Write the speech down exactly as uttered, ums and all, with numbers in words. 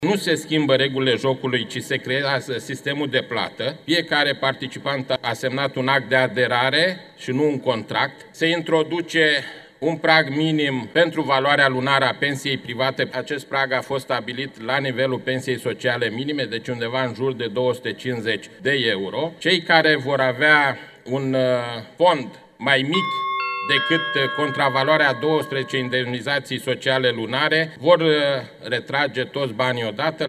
Nu se schimbă regulile jocului, ci se creează sistemul de plată. Fiecare participant a semnat un act de aderare și nu un contract. Se introduce un prag minim pentru valoarea lunară a pensiei private. Acest prag a fost stabilit la nivelul pensiei sociale minime, deci undeva în jur de două sute cincizeci de euro. Cei care vor avea un fond mai mic decât contravaloarea douăsprezece indemnizații sociale lunare vor retrage toți banii odată.